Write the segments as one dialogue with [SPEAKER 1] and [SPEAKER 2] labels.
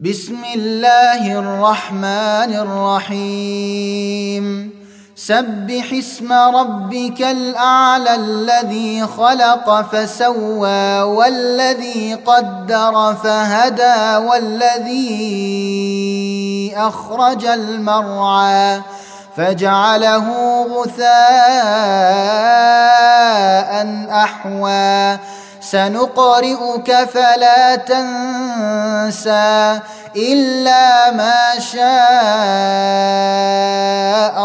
[SPEAKER 1] بسم الله الرحمن الرحيم سبح اسم ربك الأعلى الذي خلق فسوى والذي قدر فهدى والذي أخرج المرعى فجعله غثاء أحوى سنقرئك فلا تنسى إلا ما شاء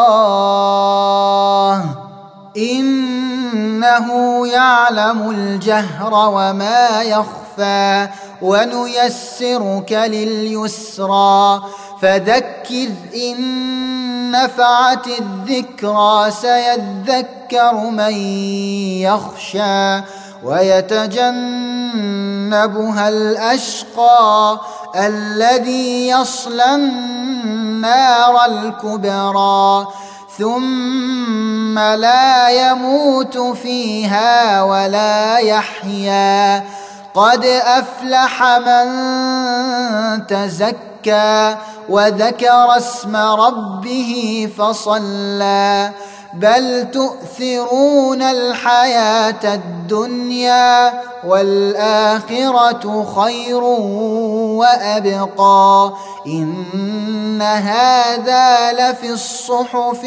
[SPEAKER 1] الله إنه يعلم الجهر وما يخفى ونيسرك لليسرى فذكر إن نفعت الذكرى سيذكر من يخشى ويتجنبها الأشقى الذي يصلى النار الكبرى ثم لا يموت فيها ولا يحيا قد أفلح من تزكى وذكر اسم ربه فصلى بل تؤثرون الحياة الدنيا والآخرة خير وأبقى إن هذا لفي الصحف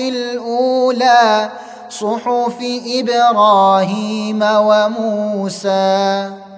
[SPEAKER 1] الأولى صحف إبراهيم وموسى.